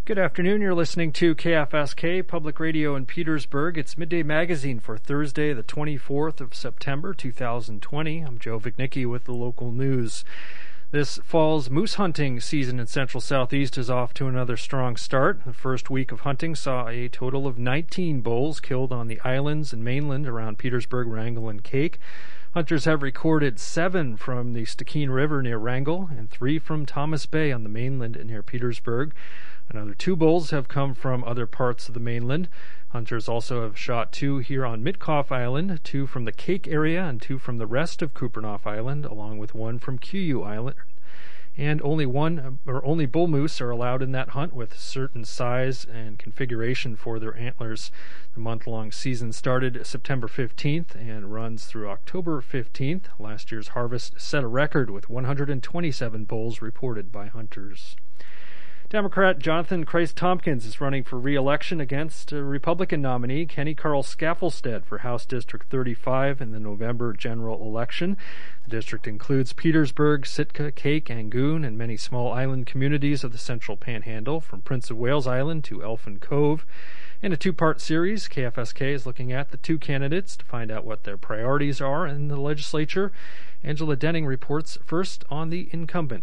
Good afternoon. You're listening to KFSK Public Radio in Petersburg. It's Midday Magazine for Thursday, the 24th of September, 2020. I'm Joe Vignicki with the local news. This fall's moose hunting season in Central Southeast is off to another strong start. The first week of hunting saw a total of 19 bulls killed on the islands and mainland around Petersburg, Wrangell, and Kake. Hunters have recorded 7 from the Stikine River near Wrangell and 3 from Thomas Bay on the mainland near Petersburg. Another 2 bulls have come from other parts of the mainland. Hunters also have shot 2 here on Mitkoff Island, 2 from the Kake area, and 2 from the rest of Kupreanof Island, along with 1 from Kuyu Island. And only bull moose are allowed in that hunt with certain size and configuration for their antlers. The month-long season started September 15th and runs through October 15th. Last year's harvest set a record with 127 bulls reported by hunters. Democrat Jonathan Christ-Tompkins is running for re-election against Republican nominee Kenny Carl Skaffelstedt for House District 35 in the November general election. The district includes Petersburg, Sitka, Kake, Angoon, and many small island communities of the Central Panhandle, from Prince of Wales Island to Elfin Cove. In a 2-part series, KFSK is looking at the 2 candidates to find out what their priorities are in the legislature. Angela Denning reports first on the incumbent.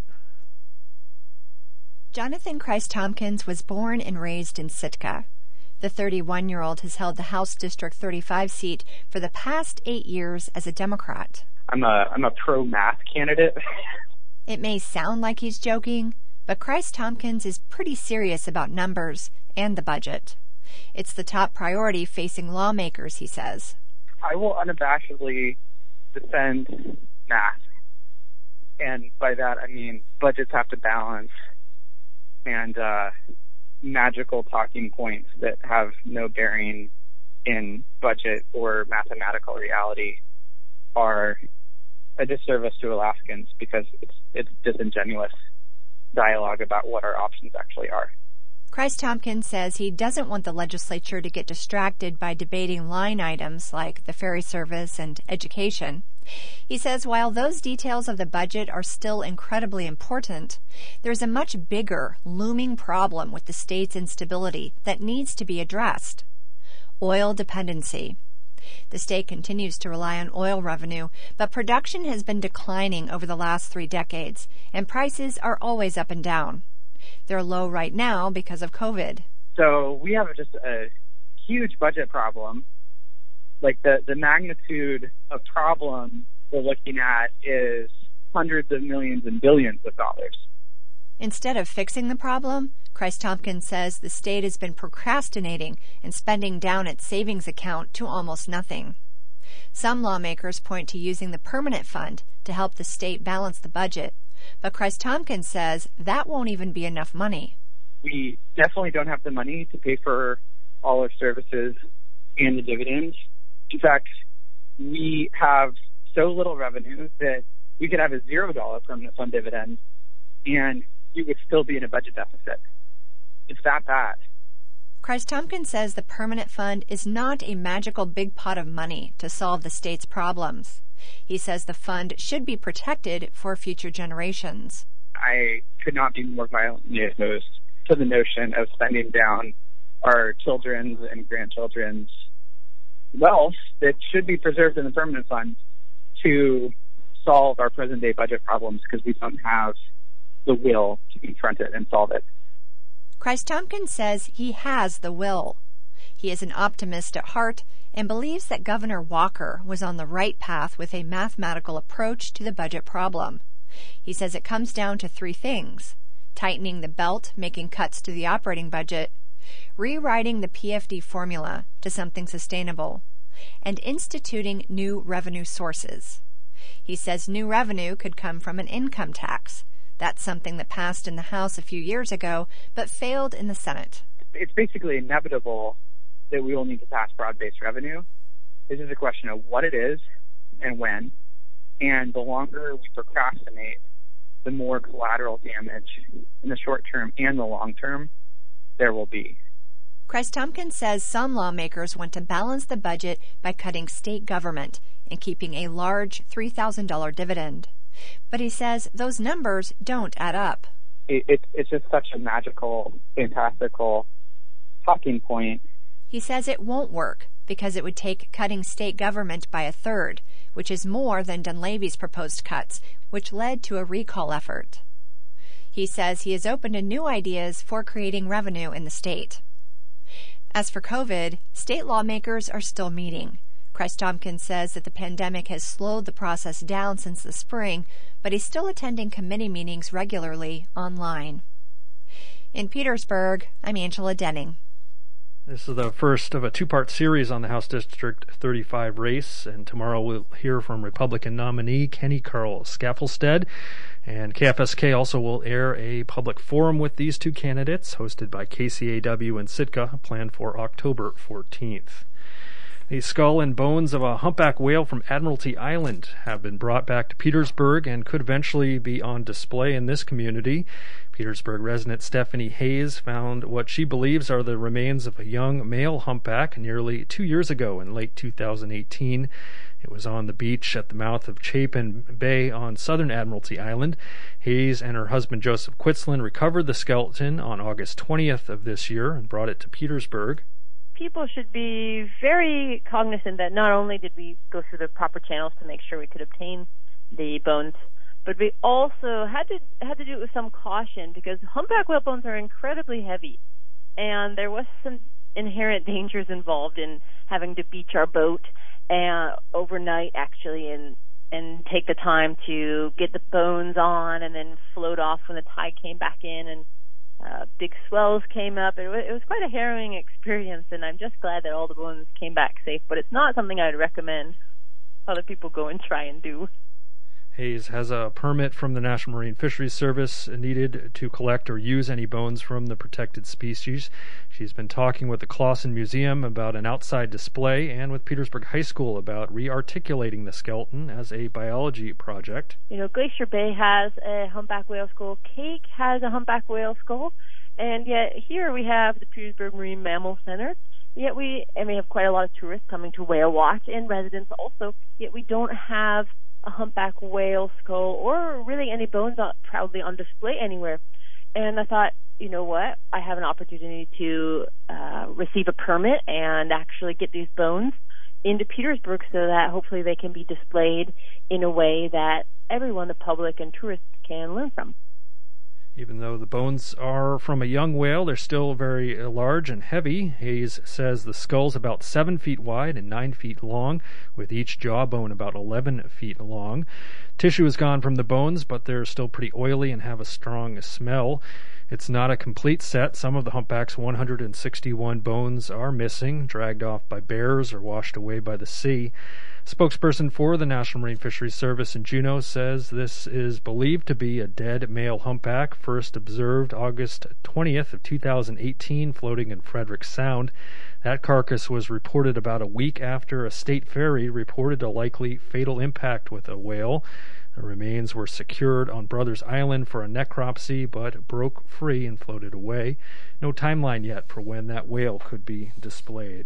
Jonathan Christ-Tompkins was born and raised in Sitka. The 31-year-old has held the House District 35 seat for the past 8 years as a Democrat. I'm a pro-math candidate. It may sound like he's joking, but Christ-Tompkins is pretty serious about numbers and the budget. It's the top priority facing lawmakers, he says. I will unabashedly defend math. And by that I mean budgets have to balance, and magical talking points that have no bearing in budget or mathematical reality are a disservice to Alaskans, because it's disingenuous dialogue about what our options actually are. Christ-Tompkins says he doesn't want the legislature to get distracted by debating line items like the ferry service and education. He says while those details of the budget are still incredibly important, there's a much bigger, looming problem with the state's instability that needs to be addressed: oil dependency. The state continues to rely on oil revenue, but production has been declining over the last 3 decades, and prices are always up and down. They're low right now because of COVID. So we have just a huge budget problem. Like the magnitude of problem we're looking at is hundreds of millions and billions of dollars. Instead of fixing the problem, Christ-Tompkins says the state has been procrastinating and spending down its savings account to almost nothing. Some lawmakers point to using the permanent fund to help the state balance the budget, but Christ-Tompkins says that won't even be enough money. We definitely don't have the money to pay for all our services and the dividends. In fact, we have so little revenue that we could have a $0 permanent fund dividend and you would still be in a budget deficit. It's that bad. Christ-Tompkins says the permanent fund is not a magical big pot of money to solve the state's problems. He says the fund should be protected for future generations. I could not be more violently opposed to the notion of spending down our children's and grandchildren's wealth that should be preserved in the permanent fund to solve our present-day budget problems, because we don't have the will to confront it and solve it. Christ-Tompkins says he has the will. He is an optimist at heart and believes that Governor Walker was on the right path with a mathematical approach to the budget problem. He says it comes down to 3 things: tightening the belt, making cuts to the operating budget, rewriting the PFD formula to something sustainable, and instituting new revenue sources. He says new revenue could come from an income tax. That's something that passed in the House a few years ago, but failed in the Senate. It's basically inevitable that we will need to pass broad-based revenue. This is a question of what it is and when. And the longer we procrastinate, the more collateral damage in the short term and the long term there will be. Christ-Tompkins says some lawmakers want to balance the budget by cutting state government and keeping a large $3,000 dividend. But he says those numbers don't add up. it's just such a magical, fantastical talking point. He says it won't work because it would take cutting state government by a third, which is more than Dunleavy's proposed cuts, which led to a recall effort. He says he is open to new ideas for creating revenue in the state. As for COVID, state lawmakers are still meeting. Chris Tompkins says that the pandemic has slowed the process down since the spring, but he's still attending committee meetings regularly online. In Petersburg, I'm Angela Denning. This is the first of a two-part series on the House District 35 race, and tomorrow we'll hear from Republican nominee Kenny Carl Skaffelstead, and KFSK also will air a public forum with these two candidates, hosted by KCAW and Sitka, planned for October 14th. The skull and bones of a humpback whale from Admiralty Island have been brought back to Petersburg and could eventually be on display in this community. Petersburg resident Stephanie Hayes found what she believes are the remains of a young male humpback nearly 2 years ago in late 2018. It was on the beach at the mouth of Chapin Bay on southern Admiralty Island. Hayes and her husband Joseph Quitzlin recovered the skeleton on August 20th of this year and brought it to Petersburg. People should be very cognizant that not only did we go through the proper channels to make sure we could obtain the bones, but we also had to do it with some caution because humpback whale bones are incredibly heavy, and there was some inherent dangers involved in having to beach our boat overnight, actually, and take the time to get the bones on and then float off when the tide came back in and big swells came up. It was quite a harrowing experience, and I'm just glad that all the bones came back safe, but it's not something I'd recommend other people go and try and do. Hayes has a permit from the National Marine Fisheries Service needed to collect or use any bones from the protected species. She's been talking with the Clausen Museum about an outside display and with Petersburg High School about re-articulating the skeleton as a biology project. You know, Glacier Bay has a humpback whale skull. Cake has a humpback whale skull. And yet here we have the Petersburg Marine Mammal Center. Yet we have quite a lot of tourists coming to whale watch and residents also. Yet we don't have a humpback whale skull or really any bones proudly on display anywhere. And I thought, you know what, I have an opportunity to receive a permit and actually get these bones into Petersburg so that hopefully they can be displayed in a way that everyone, the public and tourists, can learn from. Even though the bones are from a young whale, they're still very large and heavy. Hayes says the skull's about 7 feet wide and 9 feet long, with each jawbone about 11 feet long. Tissue is gone from the bones, but they're still pretty oily and have a strong smell. It's not a complete set. Some of the humpback's 161 bones are missing, dragged off by bears or washed away by the sea. Spokesperson for the National Marine Fisheries Service in Juneau says this is believed to be a dead male humpback, first observed August 20th of 2018, floating in Frederick Sound. That carcass was reported about a week after a state ferry reported a likely fatal impact with a whale. The remains were secured on Brothers Island for a necropsy, but broke free and floated away. No timeline yet for when that whale could be displayed.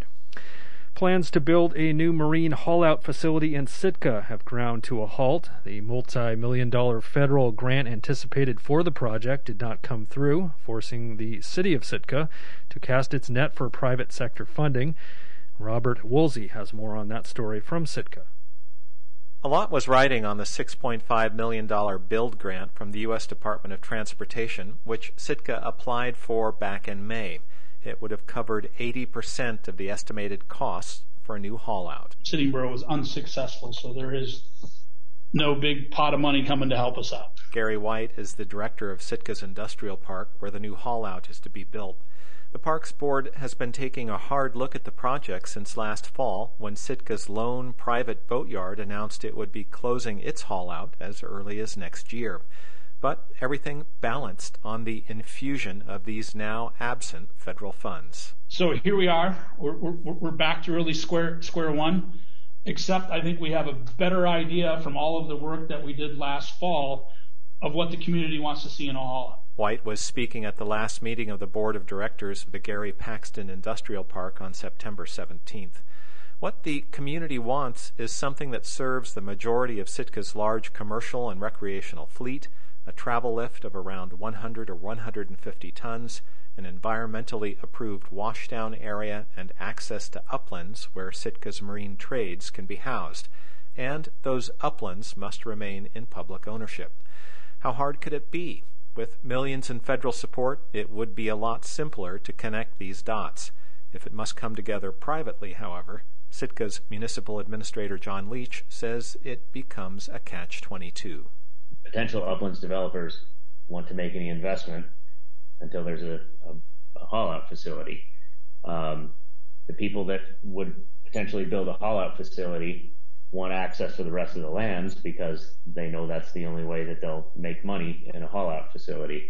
Plans to build a new marine haul-out facility in Sitka have ground to a halt. The multi-million-dollar federal grant anticipated for the project did not come through, forcing the city of Sitka to cast its net for private sector funding. Robert Woolsey has more on that story from Sitka. A lot was riding on the $6.5 million build grant from the U.S. Department of Transportation, which Sitka applied for back in May. It would have covered 80% of the estimated costs for a new haul-out. City Borough was unsuccessful, so there is no big pot of money coming to help us out. Gary White is the director of Sitka's Industrial Park, where the new haul-out is to be built. The Parks Board has been taking a hard look at the project since last fall, when Sitka's lone private boatyard announced it would be closing its haul-out as early as next year. But everything balanced on the infusion of these now absent federal funds. So here we are. We're back to really square one, except I think we have a better idea from all of the work that we did last fall of what the community wants to see in a haul-out. White was speaking at the last meeting of the Board of Directors of the Gary Paxton Industrial Park on September 17th. What the community wants is something that serves the majority of Sitka's large commercial and recreational fleet, a travel lift of around 100 or 150 tons, an environmentally approved washdown area, and access to uplands where Sitka's marine trades can be housed. And those uplands must remain in public ownership. How hard could it be? With millions in federal support, it would be a lot simpler to connect these dots. If it must come together privately, however, Sitka's municipal administrator John Leach says it becomes a catch-22. Potential uplands developers want to make any investment until there's a haul-out facility. The people that would potentially build a haul-out facility want access to the rest of the lands because they know that's the only way that they'll make money in a haul-out facility.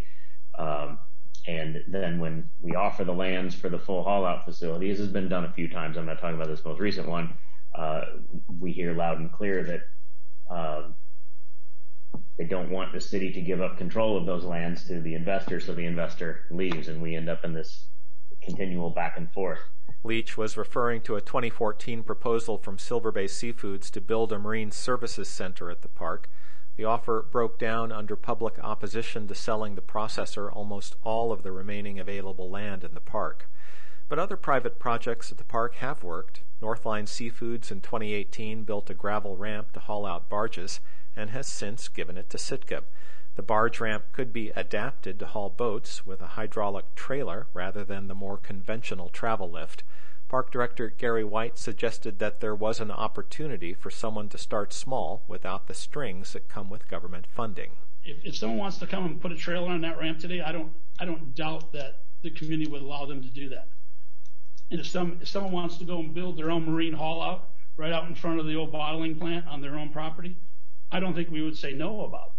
And then when we offer the lands for the full haul-out facility, this has been done a few times, I'm not talking about this most recent one, we hear loud and clear that they don't want the city to give up control of those lands to the investor, so the investor leaves, and we end up in this continual back and forth. Leach was referring to a 2014 proposal from Silver Bay Seafoods to build a marine services center at the park. The offer broke down under public opposition to selling the processor almost all of the remaining available land in the park. But other private projects at the park have worked. Northline Seafoods in 2018 built a gravel ramp to haul out barges and has since given it to Sitka. The barge ramp could be adapted to haul boats with a hydraulic trailer rather than the more conventional travel lift. Park Director Gary White suggested that there was an opportunity for someone to start small without the strings that come with government funding. If someone wants to come and put a trailer on that ramp today, I don't doubt that the community would allow them to do that. And if someone wants to go and build their own marine haul out right out in front of the old bottling plant on their own property, I don't think we would say no about that.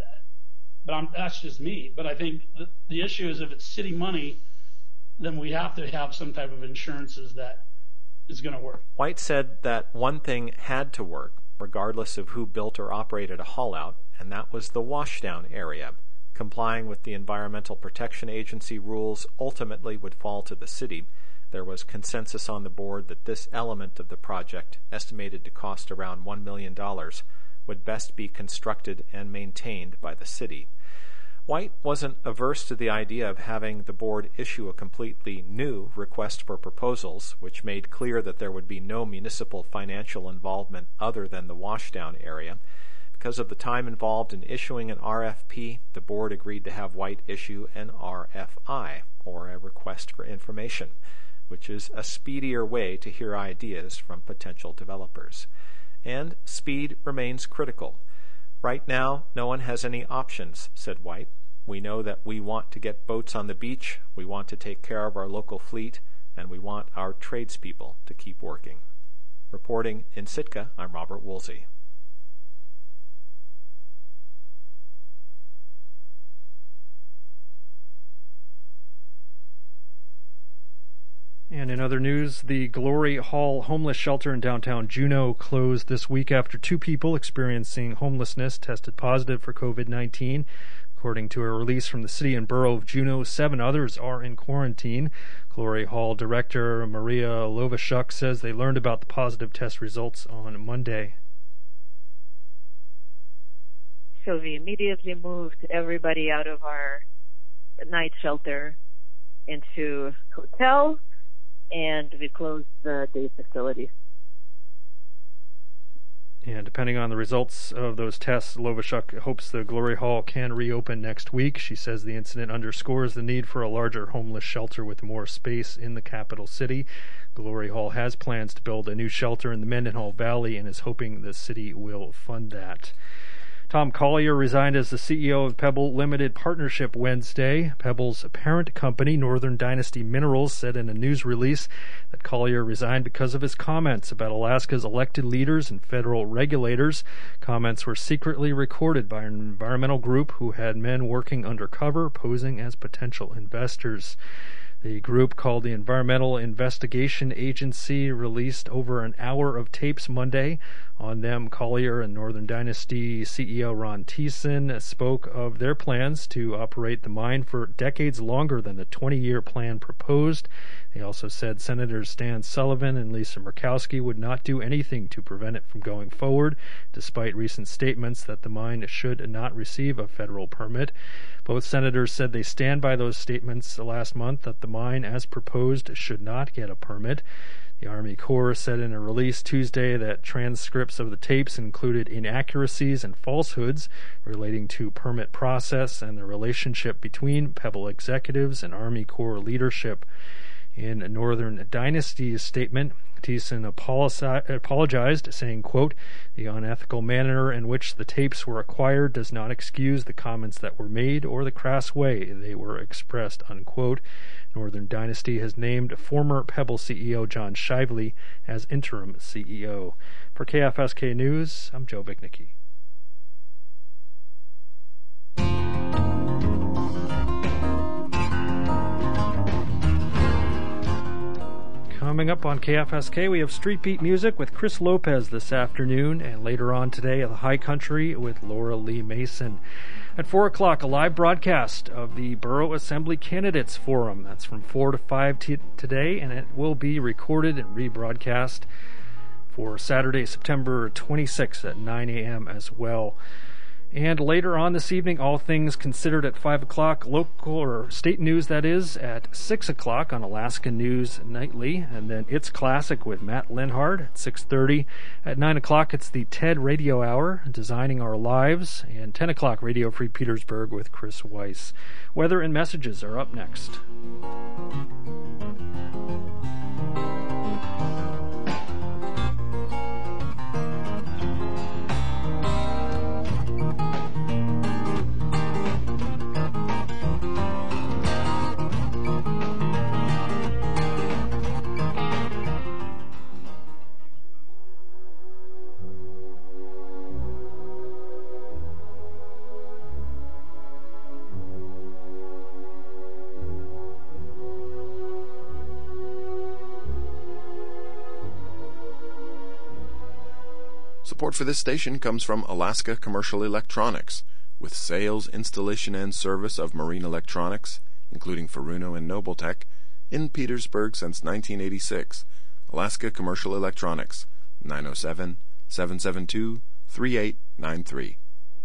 But that's just me. But I think the issue is if it's city money, then we have to have some type of insurances that is going to work. White said that one thing had to work, regardless of who built or operated a haul-out, and that was the washdown area. Complying with the Environmental Protection Agency rules ultimately would fall to the city. There was consensus on the board that this element of the project, estimated to cost around $1 million, would best be constructed and maintained by the city. White wasn't averse to the idea of having the board issue a completely new request for proposals, which made clear that there would be no municipal financial involvement other than the washdown area. Because of the time involved in issuing an RFP, the board agreed to have White issue an RFI, or a request for information, which is a speedier way to hear ideas from potential developers. And speed remains critical. Right now, no one has any options, said White. We know that we want to get boats on the beach, we want to take care of our local fleet, and we want our tradespeople to keep working. Reporting in Sitka, I'm Robert Woolsey. And in other news, the Glory Hall homeless shelter in downtown Juneau closed this week after 2 people experiencing homelessness tested positive for COVID-19. According to a release from the city and borough of Juneau, 7 others are in quarantine. Glory Hall director Maria Lovashuk says they learned about the positive test results on Monday. So we immediately moved everybody out of our night shelter into hotel, and we closed the day facility. And depending on the results of those tests, Lovashuk hopes the Glory Hall can reopen next week. She says the incident underscores the need for a larger homeless shelter with more space in the capital city. Glory Hall has plans to build a new shelter in the Mendenhall Valley and is hoping the city will fund that. Tom Collier resigned as the CEO of Pebble Limited Partnership Wednesday. Pebble's parent company, Northern Dynasty Minerals, said in a news release that Collier resigned because of his comments about Alaska's elected leaders and federal regulators. Comments were secretly recorded by an environmental group who had men working undercover, posing as potential investors. The group, called the Environmental Investigation Agency, released over an hour of tapes Monday. On them, Collier and Northern Dynasty CEO Ron Thiessen spoke of their plans to operate the mine for decades longer than the 20-year plan proposed. They also said Senators Stan Sullivan and Lisa Murkowski would not do anything to prevent it from going forward, despite recent statements that the mine should not receive a federal permit. Both senators said they stand by those statements last month that the mine, as proposed, should not get a permit. The Army Corps said in a release Tuesday that transcripts of the tapes included inaccuracies and falsehoods relating to permit process and the relationship between Pebble executives and Army Corps leadership. In Northern Dynasty's statement, Thiessen apologized, saying, quote, "The unethical manner in which the tapes were acquired does not excuse the comments that were made or the crass way they were expressed," unquote. Northern Dynasty has named former Pebble CEO John Shively as interim CEO. For KFSK News, I'm Joe Vignicki. Coming up on KFSK, we have Street Beat music with Chris Lopez this afternoon, and later on today, The High Country with Laura Lee Mason. At 4 o'clock, a live broadcast of the Borough Assembly Candidates Forum. That's from 4 to 5 today, and it will be recorded and rebroadcast for Saturday, September 26th at 9 a.m. as well. And later on this evening, All Things Considered at 5 o'clock, local or state news, that is, at 6 o'clock on Alaska News Nightly. And then It's Classic with Matt Lenhard at 6:30. At 9 o'clock, it's the TED Radio Hour, Designing Our Lives. And 10 o'clock, Radio Free Petersburg with Chris Weiss. Weather and messages are up next. Support for this station comes from Alaska Commercial Electronics, with sales, installation, and service of marine electronics, including Furuno and Nobletech, in Petersburg since 1986. Alaska Commercial Electronics, 907-772-3893.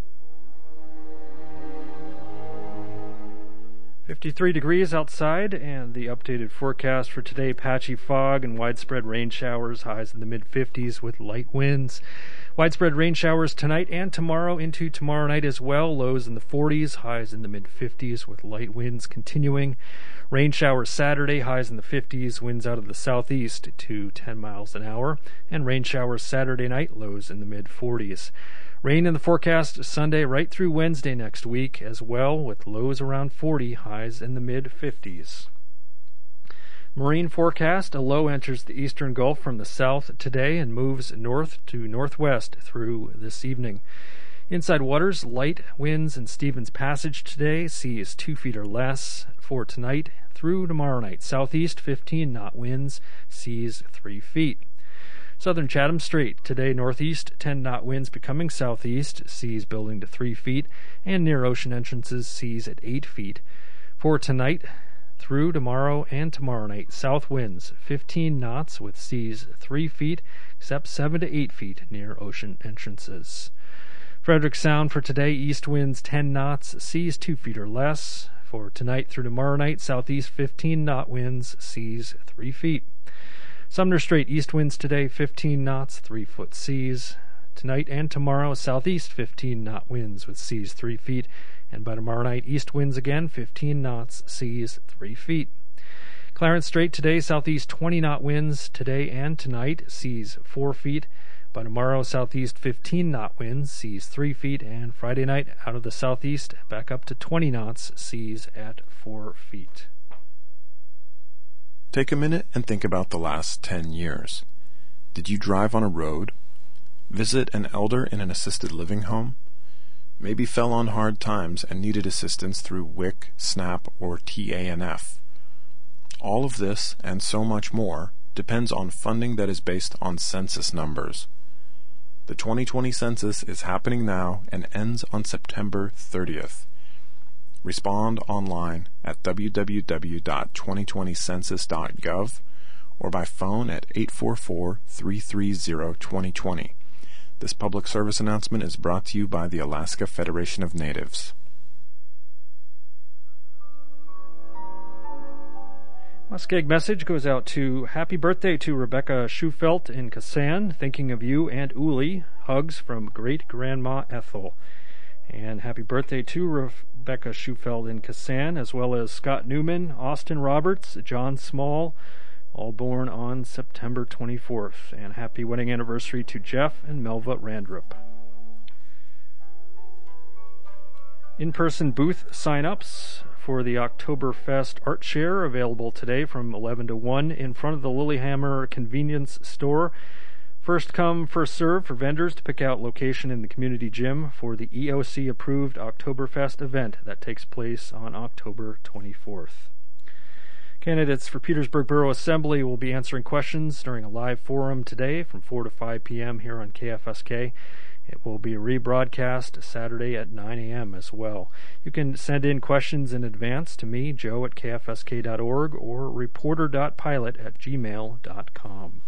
53 degrees outside, and the updated forecast for today: patchy fog and widespread rain showers, highs in the mid-50s with light winds. Widespread rain showers tonight and tomorrow into tomorrow night as well, lows in the 40s, highs in the mid-50s with light winds continuing. Rain showers Saturday, highs in the 50s, winds out of the southeast to 10 miles an hour, and rain showers Saturday night, lows in the mid-40s. Rain in the forecast Sunday right through Wednesday next week as well, with lows around 40, highs in the mid-50s. Marine forecast: a low enters the eastern Gulf from the south today and moves north to northwest through this evening. Inside waters, light winds in Stevens Passage today, sea is 2 feet or less. For tonight through tomorrow night, southeast 15-knot winds, seas 3 feet. Southern Chatham Strait, today northeast 10-knot winds becoming southeast, seas building to 3 feet, and near ocean entrances, seas at 8 feet. For tonight through tomorrow and tomorrow night, south winds 15 knots with seas 3 feet, except 7 to 8 feet near ocean entrances. Frederick Sound for today, east winds 10 knots, seas 2 feet or less. For tonight through tomorrow night, southeast 15-knot winds, seas 3 feet. Sumner Strait, east winds today 15 knots, 3-foot seas. Tonight and tomorrow, southeast 15-knot winds with seas 3 feet. And by tomorrow night, east winds again 15 knots, seas 3 feet. Clarence Strait today, southeast 20-knot winds today and tonight, seas 4 feet. By tomorrow, southeast 15-knot winds, seas 3 feet. And Friday night, out of the southeast, back up to 20 knots, seas at 4 feet. Take a minute and think about the last 10 years. Did you drive on a road? Visit an elder in an assisted living home? Maybe fell on hard times and needed assistance through WIC, SNAP, or TANF. All of this, and so much more, depends on funding that is based on census numbers. The 2020 census is happening now and ends on September 30th. Respond online at www.2020census.gov or by phone at 844-330-2020. This public service announcement is brought to you by the Alaska Federation of Natives. Muskeg message goes out to happy birthday to Rebecca Schufelt in Kassan, thinking of you and Uli. Hugs from great-grandma Ethel. And happy birthday to Rebecca Schufelt in Kassan, as well as Scott Newman, Austin Roberts, John Small, all born on September 24th. And happy wedding anniversary to Jeff and Melva Randrup. In-person booth sign-ups for the Oktoberfest Art Share available today from 11 to 1 in front of the Lilyhammer Convenience Store. First come, first serve for vendors to pick out location in the community gym for the EOC-approved Oktoberfest event that takes place on October 24th. Candidates for Petersburg Borough Assembly will be answering questions during a live forum today from 4 to 5 p.m. here on KFSK. It will be rebroadcast Saturday at 9 a.m. as well. You can send in questions in advance to me, Joe at kfsk.org, or reporter.pilot@gmail.com.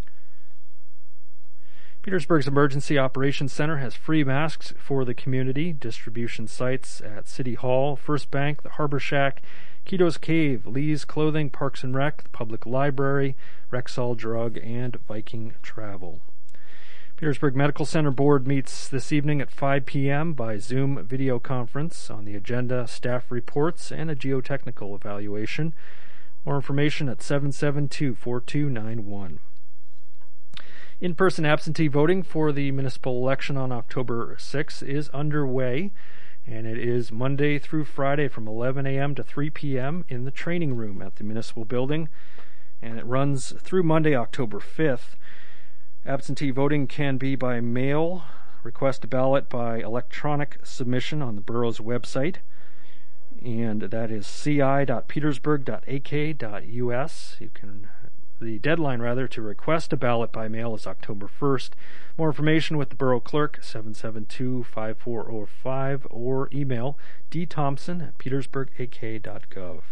Petersburg's Emergency Operations Center has free masks for the community. Distribution sites at City Hall, First Bank, the Harbor Shack, Keto's Cave, Lee's Clothing, Parks and Rec, the Public Library, Rexall Drug, and Viking Travel. Petersburg Medical Center Board meets this evening at 5 p.m. by Zoom video conference. On the agenda, staff reports and a geotechnical evaluation. More information at 772-4291. In-person absentee voting for the municipal election on October 6 is underway, and it is Monday through Friday from 11 a.m. to 3 p.m. in the training room at the municipal building, and it runs through Monday, October 5th. Absentee voting can be by mail, request a ballot by electronic submission on the borough's website, and that is ci.petersburg.ak.us. The deadline to request a ballot by mail is October 1st. More information with the borough clerk, 772-5405, or email dthompson@petersburgak.gov.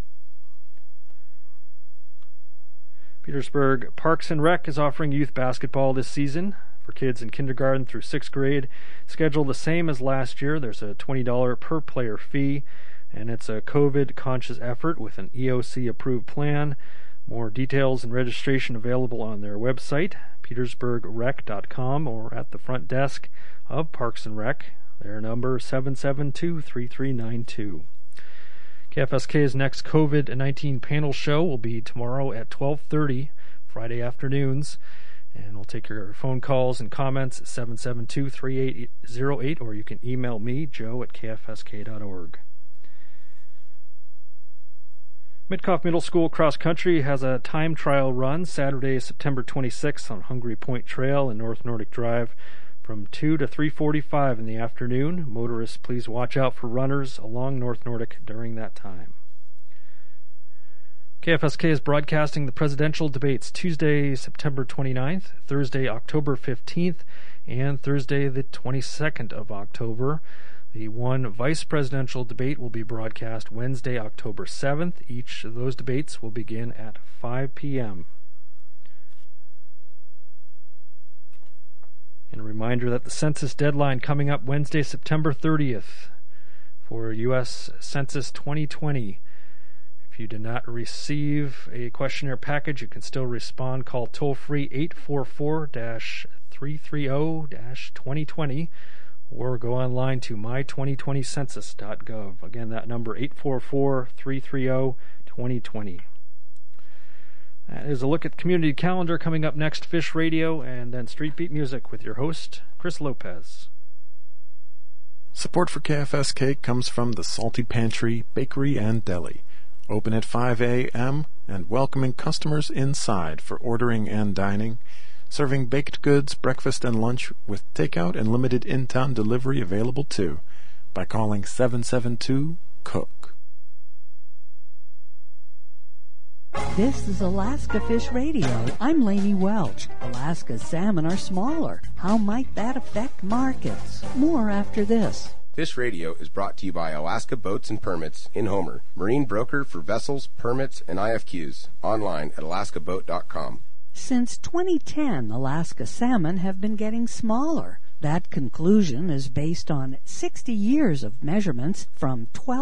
Petersburg Parks and Rec is offering youth basketball this season for kids in kindergarten through 6th grade. Schedule the same as last year. There's a $20 per player fee, and it's a COVID-conscious effort with an EOC-approved plan. More details and registration available on their website, petersburgrec.com, or at the front desk of Parks and Rec. Their number 772-3392. KFSK's next COVID-19 panel show will be tomorrow at 12:30, Friday afternoons, and we'll take your phone calls and comments at 772-3808, or you can email me, Joe at kfsk.org. Mitkoff Middle School Cross Country has a time trial run Saturday, September 26th on Hungry Point Trail and North Nordic Drive from 2 to 3:45 in the afternoon. Motorists, please watch out for runners along North Nordic during that time. KFSK is broadcasting the presidential debates Tuesday, September 29th, Thursday, October 15th, and Thursday, the 22nd of October. The one vice presidential debate will be broadcast Wednesday, October 7th. Each of those debates will begin at 5 p.m. And a reminder that the census deadline coming up Wednesday, September 30th for U.S. Census 2020. If you did not receive a questionnaire package, you can still respond. Call toll-free 844-330-2020 or go online to my2020census.gov. Again, that number 844-330-2020. That is a look at the community calendar. Coming up next, Fish Radio, and then Street Beat Music with your host, Chris Lopez. Support for KFSK comes from the Salty Pantry, Bakery and Deli. Open at 5 a.m. and welcoming customers inside for ordering and dining. Serving baked goods, breakfast, and lunch with takeout and limited in-town delivery available too by calling 772-COOK. This is Alaska Fish Radio. I'm Lainey Welch. Alaska's salmon are smaller. How might that affect markets? More after this. Fish Radio is brought to you by Alaska Boats and Permits in Homer, marine broker for vessels, permits, and IFQs. Online at alaskaboat.com. Since 2010, Alaska salmon have been getting smaller. That conclusion is based on 60 years of measurements from 12